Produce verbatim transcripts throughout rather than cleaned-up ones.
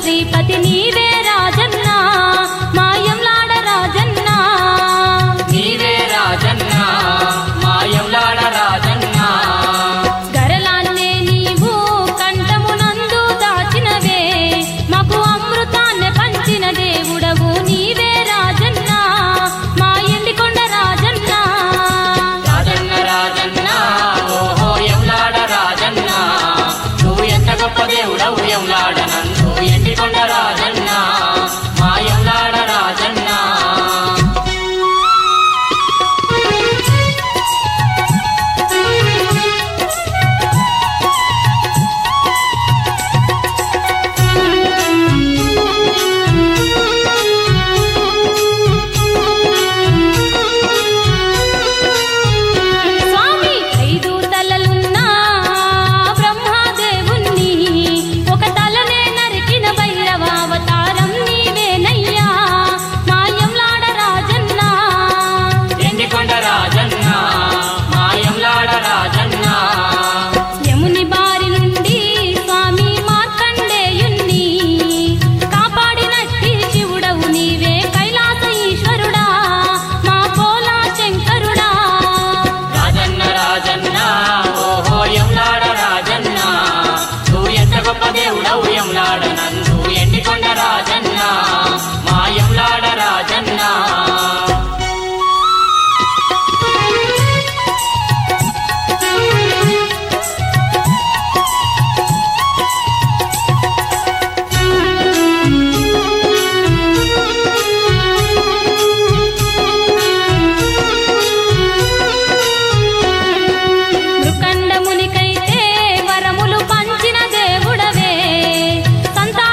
శ్రీపతి నీవే రాజన్న మాయంలాడ రాజన్న నీవే రాజన్న మాయంలాడ రాజన్న గరలాన్నే నీవు కంఠమునందు దాచినవే మాకు అమృతాన్ని పంచిన దేవుడవు నీవే రాజన్న మా ఎండికొండ రాజన్న రాజన్న రాజన్న ఓహో ఎంలాడ రాజన్న నువ్వు ఎంత గొప్ప దేవుడవు ఎంలాడ నందు ఎండికొండ రాజన్న మా ఎంలాడ రాజన్న స్వామి ఐదు తలలున్న బ్రహ్మదేవుణ్ణి ఒక తలనే నరికిన భైరవావతారం నీవేనయ్యా మాయంలాడ రాజన్న ఎండికొండ రాజన్న మా ఎంలాడ రాజన్న యముని బారి నుండి స్వామి మార్కండేయుణ్ణి కాపాడినట్టి శివుడవు నీవే కైలాస ఈశ్వరుడా మా పోలా శంకరుడా రాజన్న రాజన్న ఓహో ఎంలాడ రాజన్న నువ్వు ఎంత గొప్ప దేవుడవు ఎంలాడ నందు ఎండికొండ రాజన్న మా ఎంలాడ రాజన్న మృకండమునికైతే వరములు పంచిన దేవుడవే సంతాన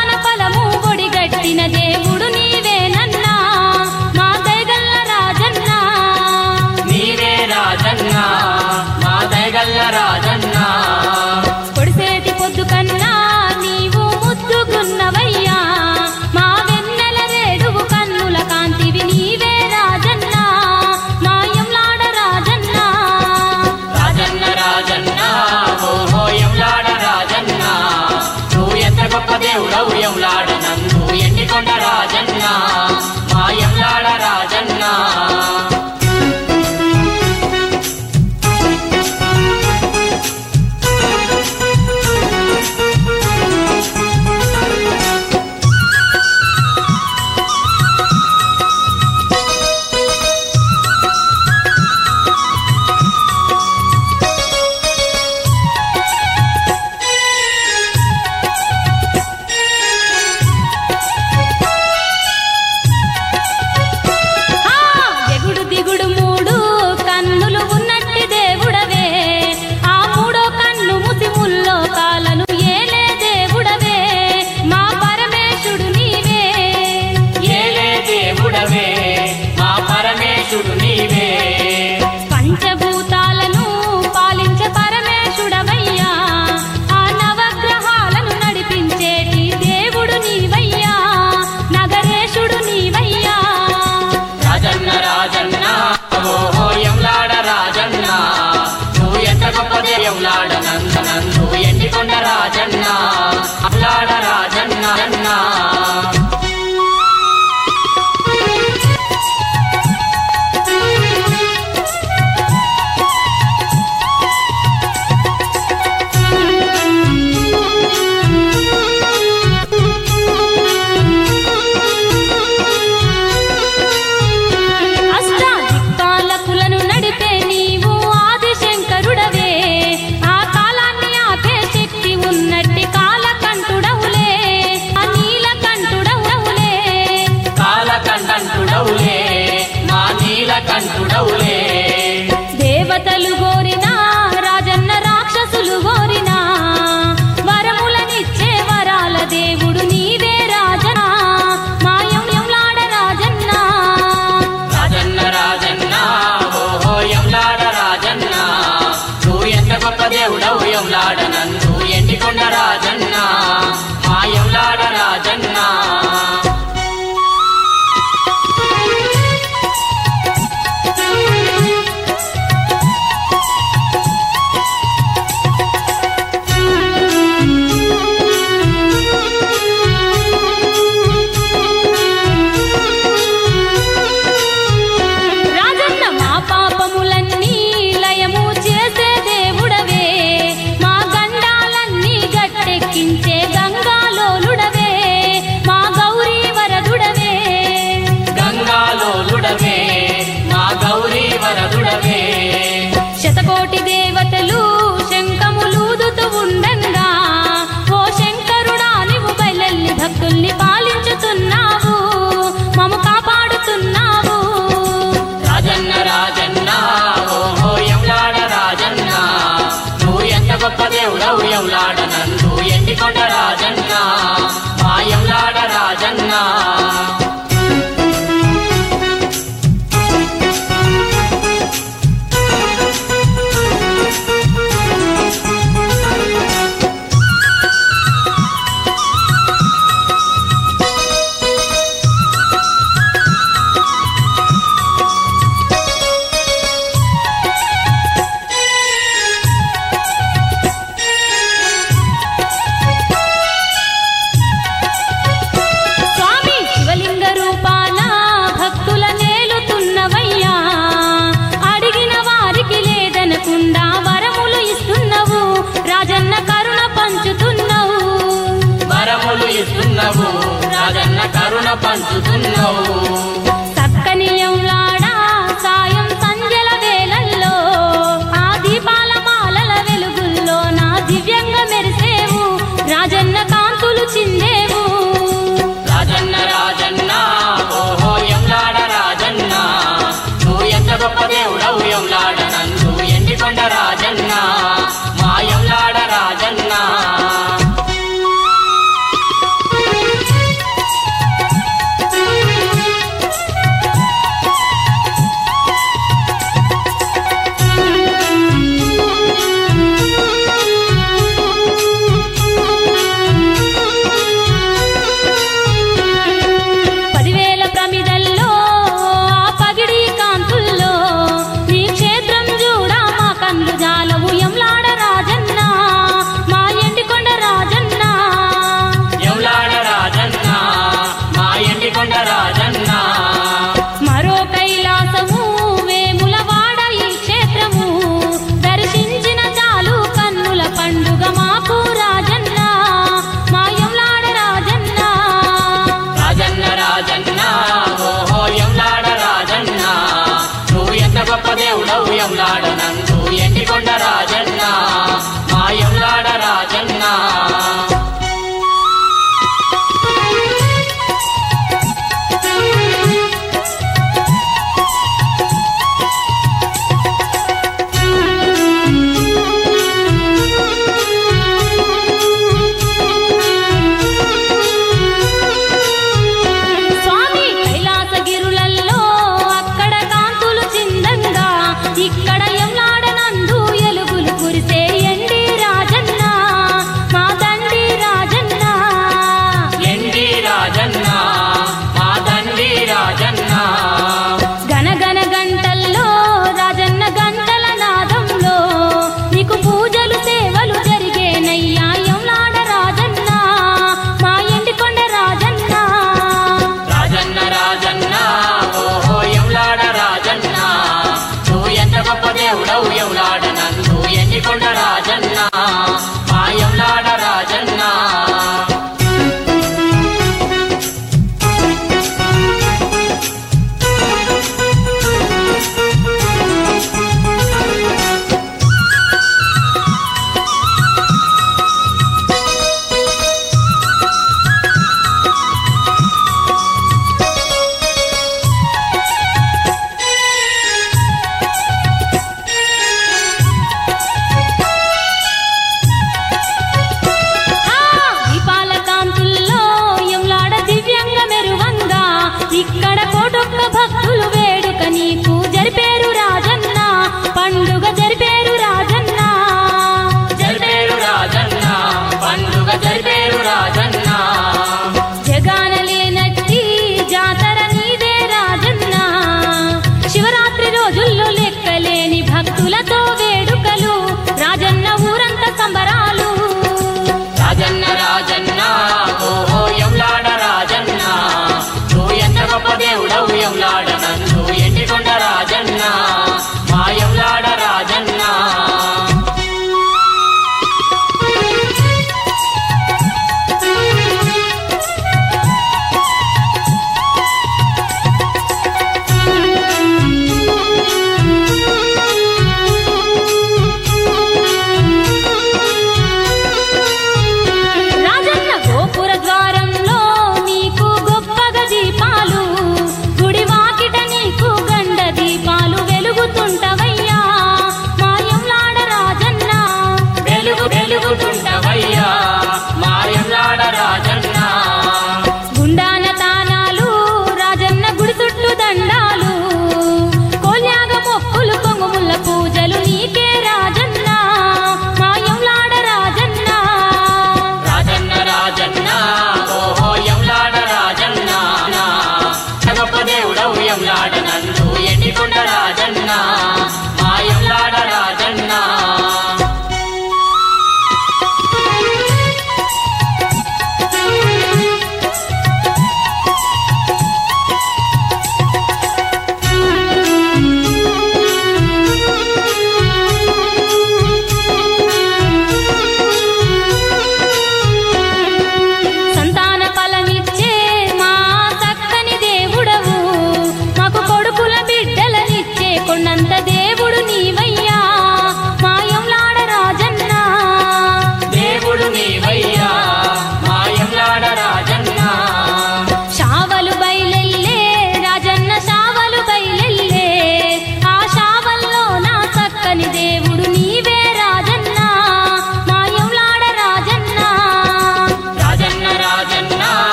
భక్తుల్ని పాలించుతున్నావు మము కాపాడుతున్నావు రాజన్న రాజన్న ఓహో ఎంలాడ రాజన్న నువ్వు ఎంత గొప్ప దేవుడవు ఎంలాడ నందు ఎండికొండ రాజన్న మా ఎంలాడ రాజన్న స్వామి శివలింగ రూపాన భక్తుల నేలుతున్నవయ్యా అడిగిన వారికి లేదనకుండా వరములు ఇస్తున్నవు రాజన్న కరుణ పంచుతున్నవు వరములు ఇస్తున్నావు రాజన్న కరుణ పంచుతున్నావు చక్కని ఎంలాడా సాయం సంధ్యల వేళల్లో ఆ దీపాల మాలల వెలుగుల్లో నా దివ్యంగా మెరిసేవు రాజన్న కాంతులు చిందేవు రాజన్న రాజన్న ఓహో ఎంలాడ రాజన్న నువ్వు ఎంత గొప్ప దేవుడవు ఎంలాడ నందు ఎండికొండ రాజన్న మా ఎంలాడ రాజన్న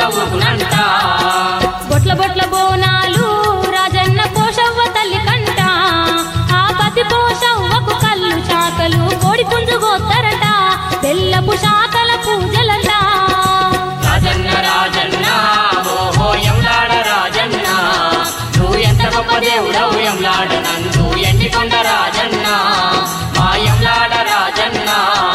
ఊగునంట బొట్ల బొట్ల బోనాలు రాజన్న పోషవ్వ తల్లి కంట ఆ పతి పోషవ్వకు కళ్ళు చాకలు కోడి పుంజు గోత్తరట తెల్లపు శాకల పూజలట రాజన్న రాజన్న ఓహో ఎంలాడ రాజన్న నువ్వు ఎంత గొప్ప దేవుడవు ఎంలాడ నందు ఎండికొండ రాజన్న మా ఎంలాడ రాజన్న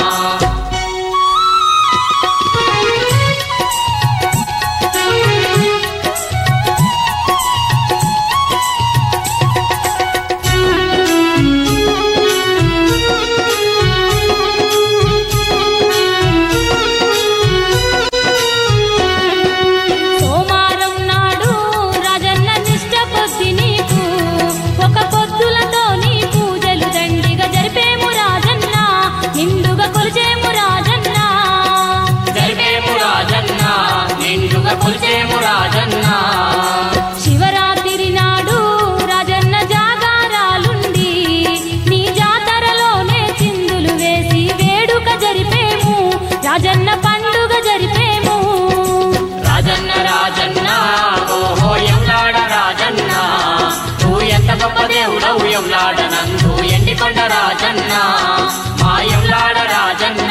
సోమారం నాడు రాజన్న నిష్ట పొద్ది నీకు ఒక పొద్దులతో నీ పూజలు దండిగా జరిపేము రాజన్న నిండుగా కొలిచేము రాజన్న జరిపేము రాజన్న నిండుగా కొలిచేము రాజన్న శివరాత్రి నాడు రాజన్న జాగారాలుండి నీ జాతరలోనే చిందులు వేసి వేడుక జరిపేము రాజన్న పండుగ జరిపేము రాజన్న రాజన్న ఓహో ఎంలాడ రాజన్న నువ్వు ఎంత గొప్ప దేవుడవు ఎంలాడ నందు ఎండికొండ రాజన్న మా ఎంలాడ రాజన్న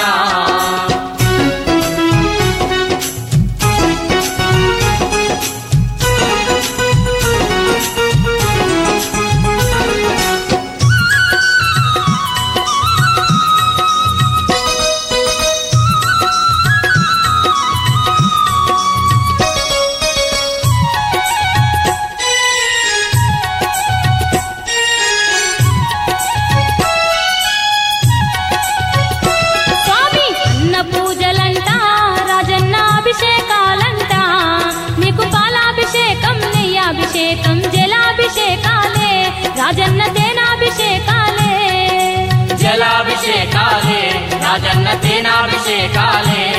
స్వామి అన్న పూజలంట రాజన్న అభిషేకాలంట నీకు పాలాభిషేకం నెయ్యాభిషేకం జలాభిషేకాలే రాజన్న తేనాభిషేకాలే జలాభిషేకాలే రాజన్న తేనాభిషేకాలే